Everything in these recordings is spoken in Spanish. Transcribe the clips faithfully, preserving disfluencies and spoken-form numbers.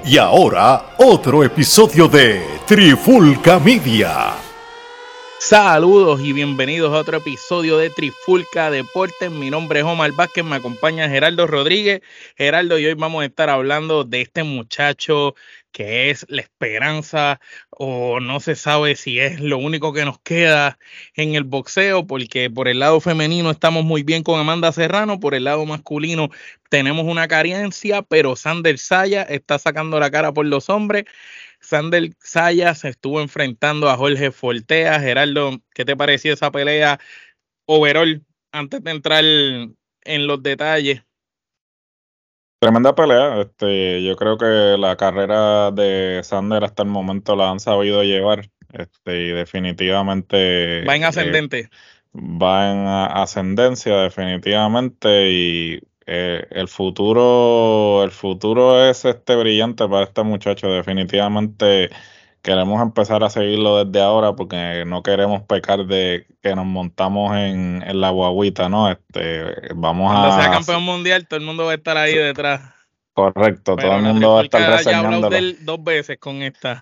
Y ahora, otro episodio de Trifulca Media. Saludos y bienvenidos a otro episodio de Trifulca Deportes. Mi nombre es Omar Vázquez, me acompaña Gerardo Rodríguez. Gerardo, y hoy vamos a estar hablando de este muchacho que es la esperanza, o no se sabe si es lo único que nos queda en el boxeo, porque por el lado femenino estamos muy bien con Amanda Serrano, por el lado masculino tenemos una carencia, pero Sander Saya está sacando la cara por los hombres. Sander Saya se estuvo enfrentando a Jorge Fortea. Gerardo, ¿qué te pareció esa pelea overall antes de entrar en los detalles? Tremenda pelea. Este, yo creo que la carrera de Sander hasta el momento la han sabido llevar. Este, y definitivamente Va en eh, ascendente. va en a- ascendencia, definitivamente. Y eh, el futuro, el futuro es este brillante para este muchacho. Definitivamente queremos empezar a seguirlo desde ahora porque no queremos pecar de que nos montamos en, en la guaguita, ¿no? Este, vamos Cuando sea a campeón mundial, todo el mundo va a estar ahí detrás. Correcto, todo Pero el la mundo va a estar Trifulca ya ha hablado de reseñándolo. él dos veces con esta.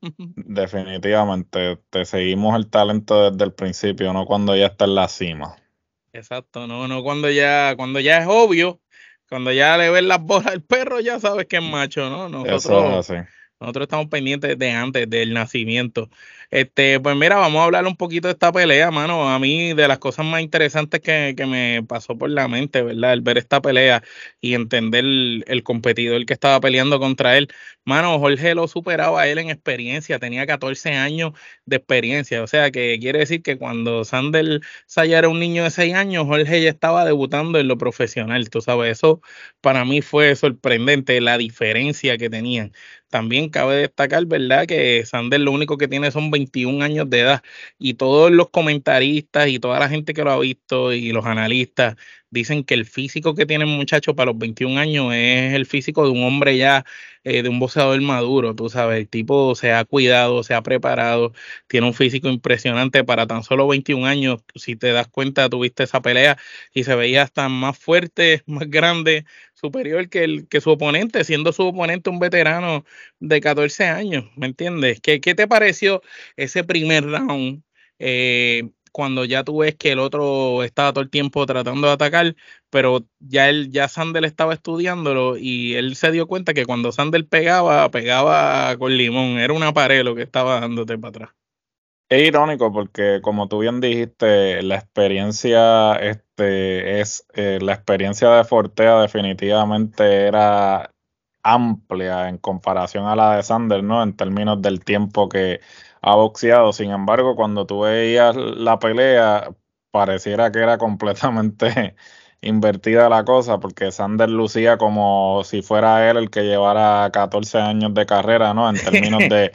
Definitivamente, te seguimos el talento desde el principio, no cuando ya está en la cima. Exacto, no, no, cuando ya, cuando ya es obvio, cuando ya le ven las bolas al perro, ya sabes que es macho, ¿no? Eso Nosotros, es así. nosotros estamos pendientes de antes del nacimiento. Este, pues mira, vamos a hablar un poquito de esta pelea, mano. A mí, de las cosas más interesantes que, que me pasó por la mente, ¿verdad? El ver esta pelea y entender el, el competidor que estaba peleando contra él. Mano, Jorge lo superaba a él en experiencia, tenía catorce años de experiencia. O sea, que quiere decir que cuando Sander Saya era un niño de seis años, Jorge ya estaba debutando en lo profesional. Tú sabes, eso para mí fue sorprendente, la diferencia que tenían. También cabe destacar, ¿verdad?, que Sander lo único que tiene son veintiún años de edad y todos los comentaristas y toda la gente que lo ha visto y los analistas dicen que el físico que tiene el muchacho para los veintiún años es el físico de un hombre ya, eh, de un boxeador maduro, tú sabes, el tipo se ha cuidado, se ha preparado, tiene un físico impresionante para tan solo veintiún años. Si te das cuenta, tuviste esa pelea y se veía hasta más fuerte, más grande, superior que, el, que su oponente, siendo su oponente un veterano de catorce años, ¿me entiendes? ¿Qué, qué te pareció ese primer round? Eh, cuando ya tú ves que el otro estaba todo el tiempo tratando de atacar, pero ya él, ya Sander estaba estudiándolo y él se dio cuenta que cuando Sander pegaba, pegaba con limón, era una pared lo que estaba dándote para atrás. Es irónico porque, como tú bien dijiste, la experiencia, este, es, eh, la experiencia de Fortea definitivamente era amplia en comparación a la de Sander, ¿no? En términos del tiempo que ha boxeado. Sin embargo, cuando tú veías la pelea, pareciera que era completamente invertida la cosa, porque Sander lucía como si fuera él el que llevara catorce años de carrera, ¿no? En términos de,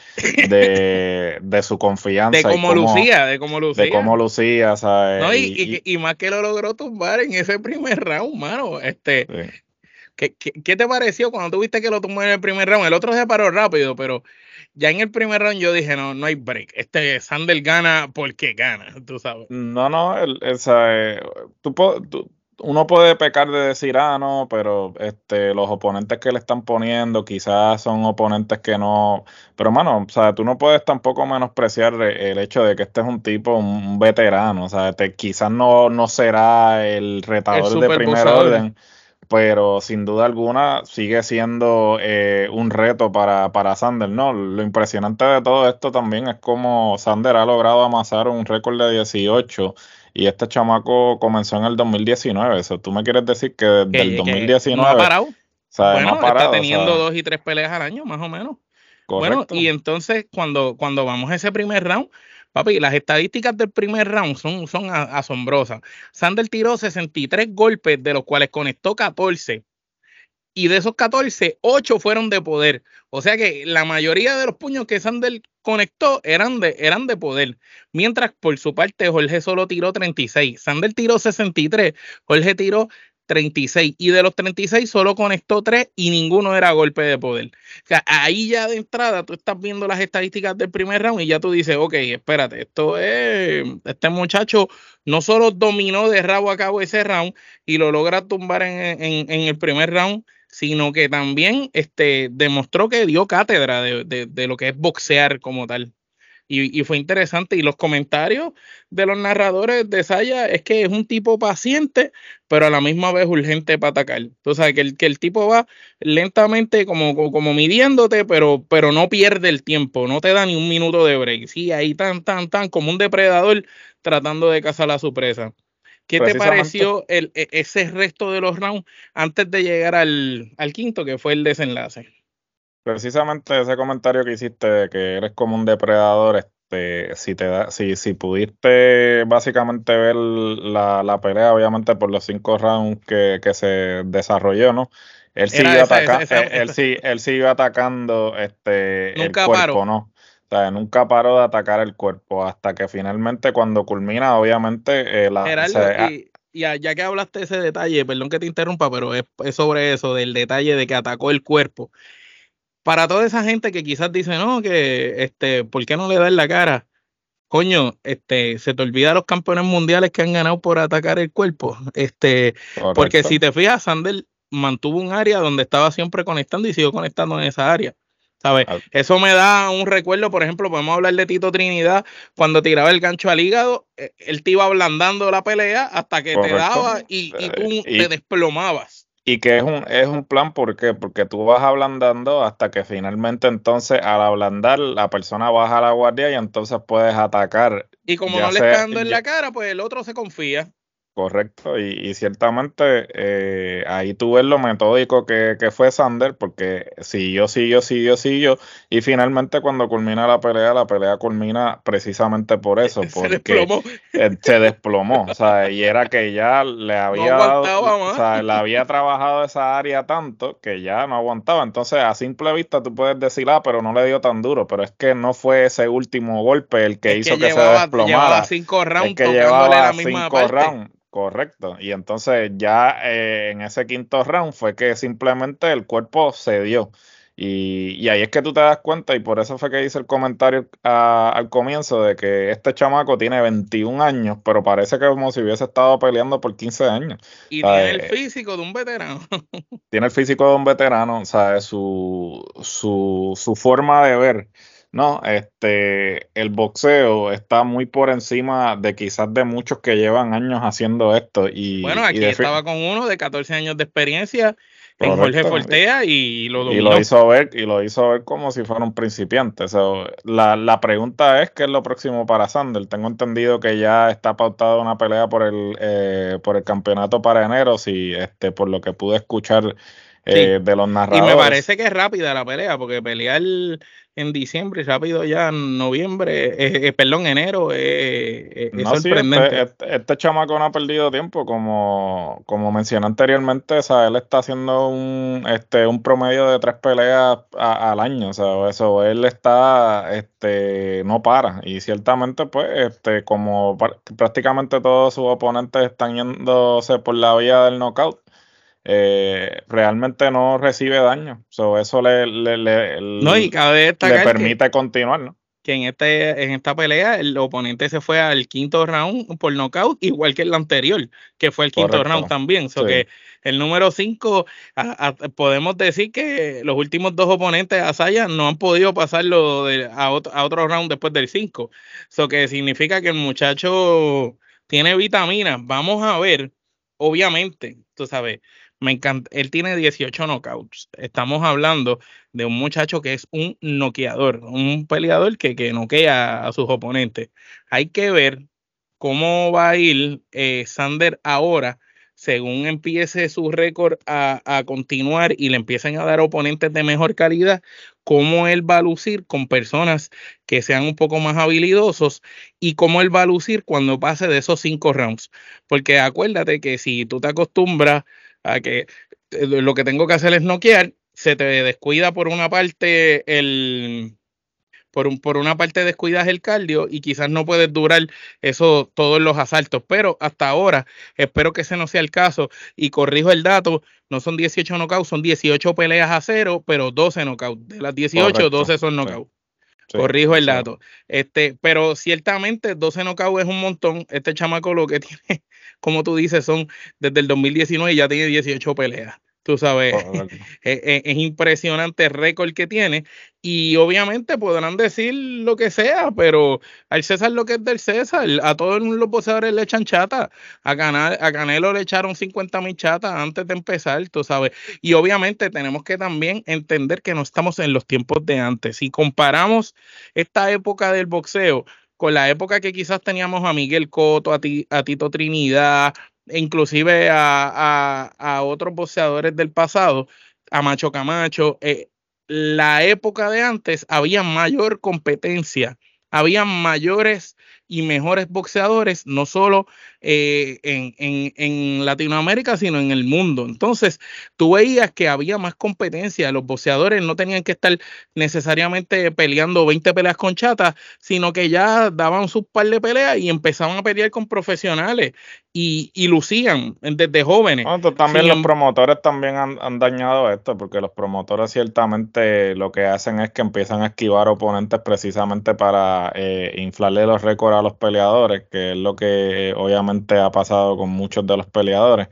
de, de su De confianza y cómo cómo, lucía, de cómo de lucía. cómo lucía, ¿sabes? No, y, Y, y, y más que lo logró tumbar en ese primer round, mano. Este, y sí. ¿qué, qué, qué te pareció cuando tuviste que lo tumbó en el primer round? El otro se paró rápido, pero ya en el primer round yo dije, no, no hay break. Este Sander gana porque gana, tú sabes. No, no, el, esa, eh, tú, po- tú- uno puede pecar de decir, ah, no, pero este, los oponentes que le están poniendo quizás son oponentes que no, pero mano, o sea, tú no puedes tampoco menospreciar e- el hecho de que este es un tipo, un, un veterano, o sea, te- quizás no, no será el El retador de super primer boxeador. orden, pero sin duda alguna sigue siendo eh, un reto para, para Sander, ¿no? Lo impresionante de todo esto también es cómo Sander ha logrado amasar un récord de dieciocho y este chamaco comenzó en el dos mil diecinueve. Eso, tú me quieres decir que desde el Que, que no ha dos mil diecinueve, o parado. sea, no ha Bueno, está parado, o teniendo sea, dos y tres peleas al año, más o menos. Bueno, correcto. y entonces cuando, cuando vamos a ese primer round, papi, las estadísticas del primer round son, son a- asombrosas. Sander tiró sesenta y tres golpes, de los cuales conectó catorce. Y de esos catorce, ocho fueron de poder. O sea que la mayoría de los puños que Sander conectó eran de, eran de poder. Mientras por su parte Jorge solo tiró treinta y seis. Sander tiró sesenta y tres, Jorge tiró treinta y seis. Y de los treinta y seis solo conectó tres y ninguno era golpe de poder. O sea, ahí ya de entrada tú estás viendo las estadísticas del primer round y ya tú dices, ok, espérate, esto es, este muchacho no solo dominó de rabo a cabo ese round y lo logra tumbar en, en, en el primer round, sino que también este, demostró que dio cátedra de, de, de lo que es boxear como tal. Y, y fue interesante. Y los comentarios de los narradores de Saya es que es un tipo paciente, pero a la misma vez urgente para atacar. Tú sabes que el, que el tipo va lentamente como, como midiéndote, pero, pero no pierde el tiempo, no te da ni un minuto de break. Sí, ahí tan, tan, tan, como un depredador tratando de cazar a su presa. ¿Qué te pareció el, ese resto de los rounds antes de llegar al, al quinto, que fue el desenlace? Precisamente ese comentario que hiciste de que eres como un depredador, este, si te da, si, si pudiste básicamente ver la, la pelea, obviamente por los cinco rounds que, que se desarrolló, ¿no? Él siguió atacando, él, él, sí, él siguió atacando este nunca el cuerpo, paró. ¿no? O sea, nunca paró de atacar el cuerpo hasta que finalmente cuando culmina, obviamente, eh, la, Gerardo, se, y, y ya que hablaste de ese detalle, perdón que te interrumpa, pero es, es sobre eso, del detalle de que atacó el cuerpo. Para toda esa gente que quizás dice, no, que este, ¿por qué no le das la cara? Coño, este, se te olvida los campeones mundiales que han ganado por atacar el cuerpo. Este, correcto. Porque si te fijas, Sander mantuvo un área donde estaba siempre conectando y siguió conectando en esa área. ¿Sabes? Ah. Eso me da un recuerdo, por ejemplo, podemos hablar de Tito Trinidad, cuando tiraba el gancho al hígado, él te iba ablandando la pelea hasta que correcto. Te daba y, y tú y, te desplomabas. Y que es un, es un plan, ¿por qué? Porque tú vas ablandando hasta que finalmente entonces al ablandar la persona baja la guardia y entonces puedes atacar. Y como no le está dando en ya, la cara, pues el otro se confía. Correcto, y, y ciertamente eh, ahí tú ves lo metódico que, que fue Sander, porque siguió, siguió, siguió, siguió, y finalmente cuando culmina la pelea, la pelea culmina precisamente por eso, porque se desplomó, eh, se desplomó, o sea, y era que ya le había no dado, o sea, le había trabajado esa área tanto que ya no aguantaba, entonces a simple vista tú puedes decir, ah, pero no le dio tan duro, pero es que no fue ese último golpe el que es hizo que, que llevaba, se desplomara, llevaba cinco rounds, es que llevaba la misma cinco parte. rounds. Correcto, y entonces ya eh, en ese quinto round fue que simplemente el cuerpo cedió y, y ahí es que tú te das cuenta y por eso fue que hice el comentario a, al comienzo de que este chamaco tiene veintiún años, pero parece que como si hubiese estado peleando por quince años. Y o sea, tiene el físico de un veterano. Tiene el físico de un veterano, o sea, su, su, su forma de ver. No, este, el boxeo está muy por encima de quizás de muchos que llevan años haciendo esto. Y, bueno, aquí y estaba con uno de catorce años de experiencia en Jorge Fortea y lo dominó. Y lo hizo ver, y lo hizo ver como si fuera un principiante. So, la, la pregunta es, ¿qué es lo próximo para Sander? Tengo entendido que ya está pautada una pelea por el, eh, por el campeonato para enero, si este, por lo que pude escuchar eh, sí. de los narradores. Y me parece que es rápida la pelea, porque pelear en diciembre y rápido ya en noviembre, eh, eh, perdón, enero, eh, es no, sorprendente. Sí, este, este, este chamaco no ha perdido tiempo, como, como mencioné anteriormente, o sea, él está haciendo un, este, un promedio de tres peleas a, al año, o sea, eso, él está, este, no para, y ciertamente, pues, este, como prácticamente todos sus oponentes están yéndose por la vía del knockout, Eh, realmente no recibe daño, so, eso le, le, le, no, y cabe le permite que, continuar, ¿no? Que en este en esta pelea el oponente se fue al quinto round por knockout, igual que el anterior, que fue el quinto Correcto. round también, so sí. Que el número cinco, podemos decir que los últimos dos oponentes a Saya no han podido pasarlo de, a, otro, a otro round después del cinco, so que significa que el muchacho tiene vitaminas. Vamos a ver, obviamente, tú sabes, me encanta, él tiene dieciocho knockouts. Estamos hablando de un muchacho que es un noqueador, un peleador que, que noquea a sus oponentes. Hay que ver cómo va a ir eh, Sander ahora, según empiece su récord a, a continuar y le empiecen a dar oponentes de mejor calidad, cómo él va a lucir con personas que sean un poco más habilidosos y cómo él va a lucir cuando pase de esos cinco rounds. Porque acuérdate que si tú te acostumbras a que lo que tengo que hacer es noquear, se te descuida por una parte el por, un, por una parte descuidas el cardio y quizás no puedes durar eso todos los asaltos, pero hasta ahora espero que ese no sea el caso y corrijo el dato, no son dieciocho knockouts, son dieciocho peleas a cero, pero doce knockouts, de las dieciocho, Correcto. doce son knockouts. Sí. Corrijo el dato. Este, pero ciertamente doce knockouts es un montón. Este chamaco lo que tiene, como tú dices, son desde el dos mil diecinueve y ya tiene dieciocho peleas. Tú sabes, Correcto. es, es- es impresionante el récord que tiene y obviamente podrán decir lo que sea, pero al César lo que es del César, a todos los boxeadores le echan chata, a, Cana- a Canelo le echaron cincuenta mil chatas antes de empezar, tú sabes, y obviamente tenemos que también entender que no estamos en los tiempos de antes. Si comparamos esta época del boxeo con la época que quizás teníamos a Miguel Cotto, a, Ti- a Tito Trinidad, e inclusive a, a, a otros boxeadores del pasado, a Macho Camacho, eh, la época de antes había mayor competencia, había mayores y mejores boxeadores, no solo eh, en, en, en Latinoamérica, sino en el mundo. Entonces, tú veías que había más competencia, los boxeadores no tenían que estar necesariamente peleando veinte peleas con chatas, sino que ya daban sus par de peleas y empezaban a pelear con profesionales y, y lucían desde jóvenes. No, esto también Sin los em- promotores también han, han dañado esto, porque los promotores ciertamente lo que hacen es que empiezan a esquivar oponentes precisamente para eh, inflarle los récords a los peleadores, que es lo que eh, obviamente ha pasado con muchos de los peleadores.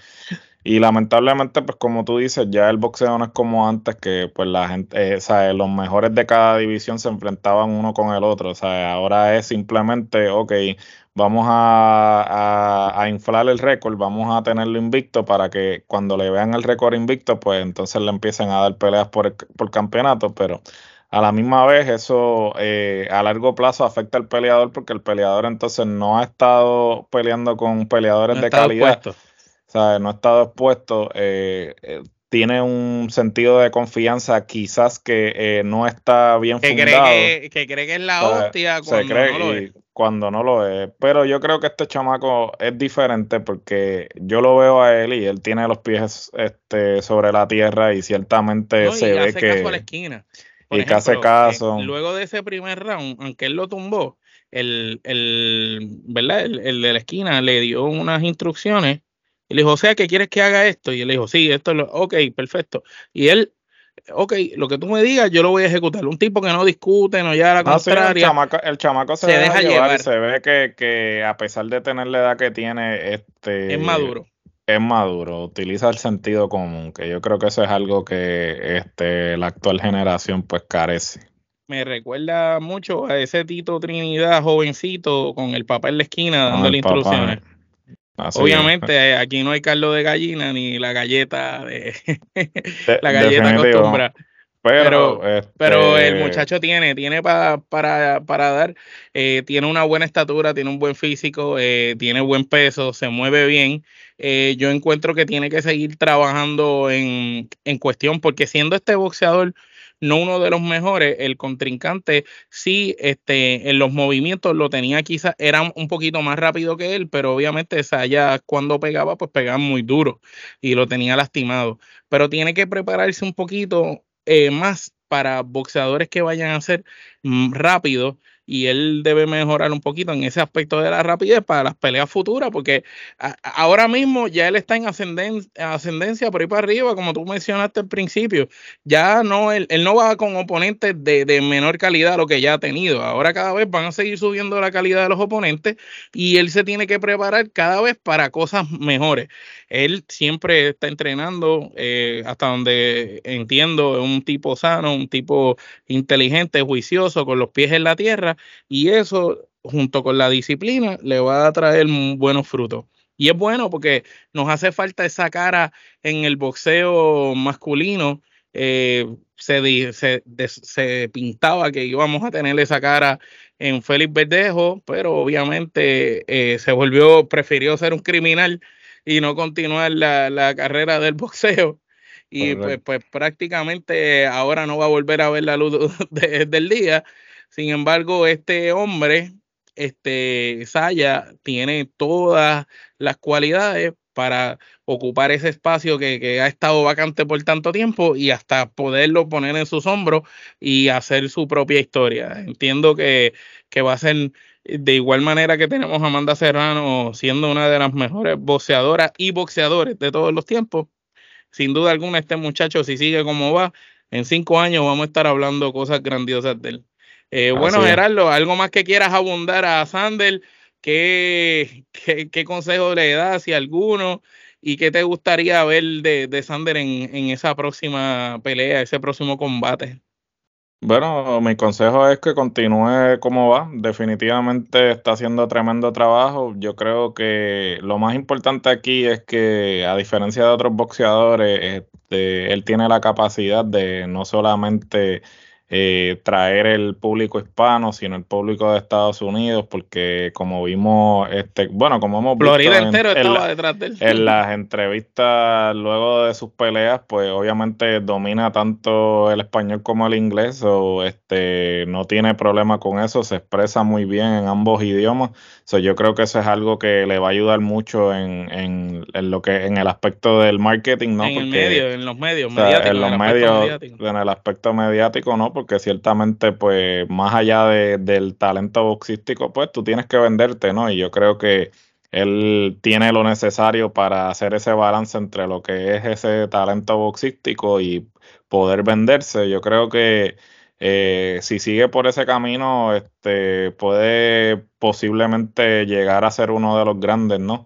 Y lamentablemente, pues como tú dices, ya el boxeo no es como antes, que pues la gente, eh, o sea, los mejores de cada división se enfrentaban uno con el otro. O sea, ahora es simplemente, ok, vamos a, a, a inflar el récord, vamos a tenerlo invicto para que cuando le vean el récord invicto, pues entonces le empiecen a dar peleas por, el- por campeonato, pero a la misma vez eso eh, a largo plazo afecta al peleador porque el peleador entonces no ha estado peleando con peleadores no de estaba calidad, expuesto. sea, no ha estado expuesto, eh, eh, tiene un sentido de confianza quizás que eh, no está bien Que cree fundado, que, que cree que es o la sea, hostia se cuando no lo cree es. y cuando no lo es. Pero yo creo que este chamaco es diferente porque yo lo veo a él y él tiene los pies este, sobre la tierra y ciertamente No, se y ve hace caso a la que esquina. Por y que hace ejemplo, eh, caso. luego de ese primer round, aunque él lo tumbó, el, el, ¿verdad? El, el de la esquina le dio unas instrucciones y le dijo, o sea, ¿qué quieres que haga esto? Y él le dijo, sí, esto es lo, ok, perfecto. Y él, ok, lo que tú me digas, yo lo voy a ejecutar. Un tipo que no discute, no lleva a la No, sí, el contraria, chamaco, el chamaco se se deja deja llevar y llevar, se ve que, que a pesar de tener la edad que tiene, es este maduro. es maduro, utiliza el sentido común, que yo creo que eso es algo que este, la actual generación pues carece. Me recuerda mucho a ese Tito Trinidad jovencito con el papá en la esquina Con dándole el papá, instrucciones. así es. Obviamente, eh, aquí no hay caldo de gallina ni la galleta de De- la galleta definitivo. acostumbrada. Pero, Pero, pero el este, muchacho tiene, tiene pa- para, para dar, eh, tiene una buena estatura, tiene un buen físico, eh, tiene buen peso, se mueve bien. Eh, yo encuentro que tiene que seguir trabajando en, en cuestión, porque siendo este boxeador no uno de los mejores, el contrincante sí, este, en los movimientos lo tenía quizás, era un poquito más rápido que él, pero obviamente esa ya cuando pegaba, pues pegaba muy duro y lo tenía lastimado. Pero tiene que prepararse un poquito eh, más para boxeadores que vayan a ser mm, rápidos y él debe mejorar un poquito en ese aspecto de la rapidez para las peleas futuras, porque a- ahora mismo ya él está en ascenden- ascendencia por ahí para arriba, como tú mencionaste al principio. Ya no, él, él no va con oponentes de, de menor calidad a lo que ya ha tenido. Ahora cada vez van a seguir subiendo la calidad de los oponentes y él se tiene que preparar cada vez para cosas mejores. Él siempre está entrenando, eh, hasta donde entiendo, es un tipo sano, un tipo inteligente, juicioso, con los pies en la tierra, y eso, junto con la disciplina, le va a traer m- buenos frutos. Y es bueno porque nos hace falta esa cara en el boxeo masculino. eh, se, di- se, des- se pintaba que íbamos a tener esa cara en Félix Verdejo, pero obviamente eh, se volvió, prefirió ser un criminal y no continuar la, la carrera del boxeo. Y pues, correcto. pues prácticamente ahora no va a volver a ver la luz de- del día. Sin embargo, este hombre, este Saya, tiene todas las cualidades para ocupar ese espacio que, que ha estado vacante por tanto tiempo y hasta poderlo poner en sus hombros y hacer su propia historia. Entiendo que, que va a ser de igual manera que tenemos a Amanda Serrano siendo una de las mejores boxeadoras y boxeadores de todos los tiempos. Sin duda alguna, este muchacho, si sigue como va, en cinco años vamos a estar hablando cosas grandiosas de él. Eh, Así bueno, es. Gerardo, ¿algo más que quieras abundar a Sander? ¿Qué, qué, qué consejo le das, si alguno? ¿Y qué te gustaría ver de, de Sander en, en esa próxima pelea, ese próximo combate? Bueno, mi consejo es que continúe como va. Definitivamente está haciendo tremendo trabajo. Yo creo que lo más importante aquí es que, a diferencia de otros boxeadores, este, él tiene la capacidad de no solamente eh, traer el público hispano, sino el público de Estados Unidos, porque como vimos, este, bueno, como hemos Florida visto en, entero en estaba la- detrás de él. en las entrevistas luego de sus peleas, pues obviamente domina tanto el español como el inglés, o este no tiene problema con eso, se expresa muy bien en ambos idiomas. So, yo creo que eso es algo que le va a ayudar mucho en, en, en lo que en el aspecto del marketing, ¿no? En el Porque medio, en los medios o sea, mediáticos, en en los el aspecto medios, mediático. en el aspecto mediático, ¿no? Porque ciertamente, pues, más allá de, del talento boxístico, pues, tú tienes que venderte, ¿no? Y yo creo que él tiene lo necesario para hacer ese balance entre lo que es ese talento boxístico y poder venderse. Yo creo que eh, si sigue por ese camino, este, puede posiblemente llegar a ser uno de los grandes, ¿no?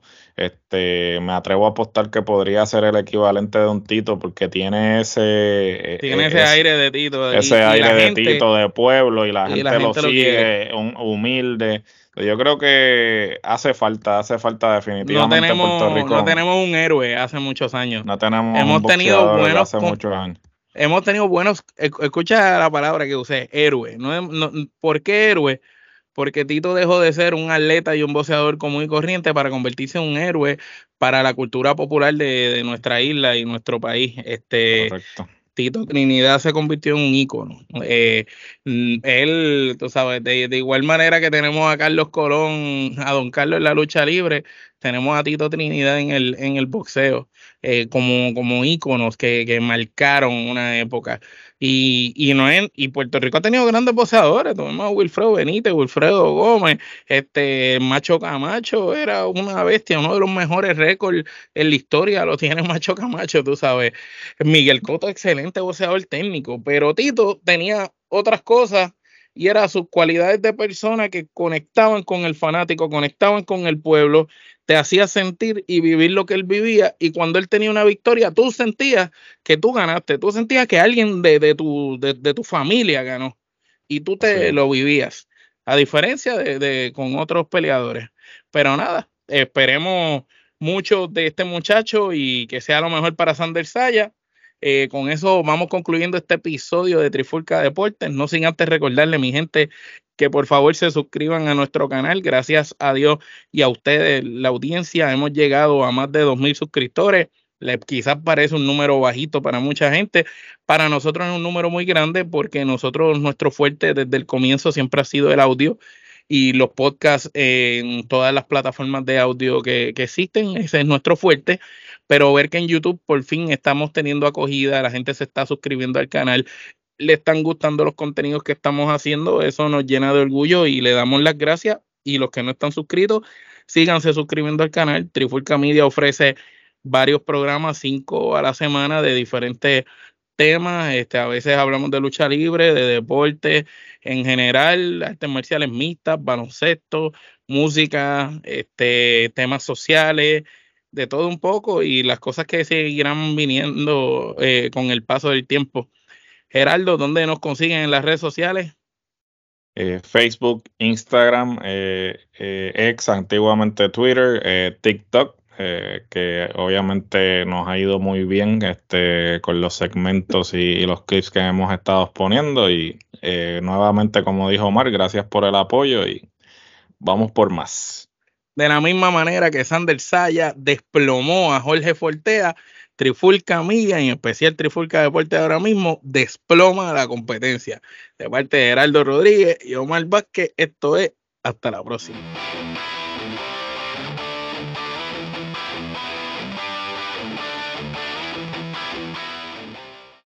Este, me atrevo a apostar que podría ser el equivalente de un Tito, porque tiene ese, eh, Tiene eh, ese es- aire de Tito y, ese y aire la de gente, Tito de pueblo, y la y la gente lo gente lo quiere. sigue, un- humilde. Yo creo que hace falta, hace falta No definitivamente en Puerto tenemos, no Rico. tenemos un héroe hace muchos años. No tenemos un Hemos tenido boxeador de buenos, hace com- muchos años. hemos tenido buenos, esc- escucha la palabra que usé, héroe. No, no- ¿por qué héroe? Porque Tito dejó de ser un atleta y un boxeador común y corriente para convertirse en un héroe para la cultura popular de, de nuestra isla y nuestro país. Este, Correcto. Tito Trinidad se convirtió en un ícono. Eh, mm, él, tú sabes, de, de igual manera que tenemos a Carlos Colón, a Don Carlos en la lucha libre, tenemos a Tito Trinidad en el, en el boxeo, eh, como, como íconos que, que marcaron una época. Y, y, no es, y Puerto Rico ha tenido grandes boxeadores. Tenemos a Wilfredo Benítez, Wilfredo Gómez, este Macho Camacho era una bestia, uno de los mejores récords en la historia lo tiene Macho Camacho, tú sabes. Miguel Cotto, excelente boxeador técnico, pero Tito tenía otras cosas y era sus cualidades de persona que conectaban con el fanático, conectaban con el pueblo, te hacía sentir y vivir lo que él vivía, y cuando él tenía una victoria, tú sentías que tú ganaste, tú sentías que alguien de, de, tu, de, de tu familia ganó y tú te Sí. lo vivías, a diferencia de, de con otros peleadores. Pero nada, esperemos mucho de este muchacho y que sea lo mejor para Sander Saya. Eh, con eso vamos concluyendo este episodio de Trifulca Deportes. No sin antes recordarle, mi gente, que por favor se suscriban a nuestro canal. Gracias a Dios y a ustedes, la audiencia, hemos llegado a más de dos mil suscriptores. Le, quizás parece un número bajito para mucha gente. Para nosotros es un número muy grande, porque nosotros, nuestro fuerte desde el comienzo siempre ha sido el audio y los podcasts en todas las plataformas de audio que, que existen. Ese es nuestro fuerte. Pero ver que en YouTube por fin estamos teniendo acogida, la gente se está suscribiendo al canal, le están gustando los contenidos que estamos haciendo, eso nos llena de orgullo y le damos las gracias. Y los que no están suscritos, síganse suscribiendo al canal. Trifulca Media ofrece varios programas, cinco a la semana, de diferentes temas. Este, a veces hablamos de lucha libre, de deporte en general, artes marciales mixtas, baloncesto, música, este, temas sociales, de todo un poco, y las cosas que seguirán viniendo eh, con el paso del tiempo. Gerardo, ¿dónde nos consiguen en las redes sociales? Eh, Facebook, Instagram, eh, eh, ex, antiguamente Twitter, eh, TikTok, eh, que obviamente nos ha ido muy bien este, con los segmentos y, y los clips que hemos estado poniendo. Y eh, nuevamente, como dijo Omar, gracias por el apoyo y vamos por más. De la misma manera que Sander Saya desplomó a Jorge Fortea, Trifulca Media, en especial Trifulca Deportes ahora mismo, desploma la competencia. De parte de Gerardo Rodríguez y Omar Vázquez, esto es hasta la próxima.